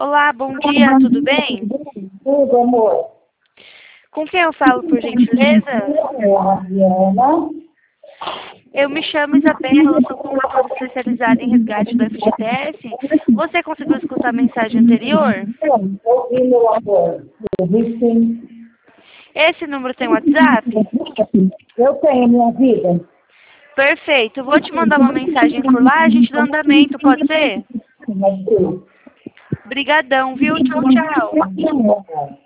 Olá, bom dia, tudo bem? Tudo, amor. Com quem eu falo, por gentileza? Adriana. Eu me chamo Isabela, eu sou consultora especializada em resgate do FGTS. Você conseguiu escutar a mensagem anterior? Ouvi, meu amor. Ouvi, sim. Esse número tem WhatsApp? Eu tenho, minha vida. Perfeito, vou te mandar uma mensagem por lá, a gente dá andamento, pode ser? Mas, sim. Brigadão, viu? Tchau, tchau.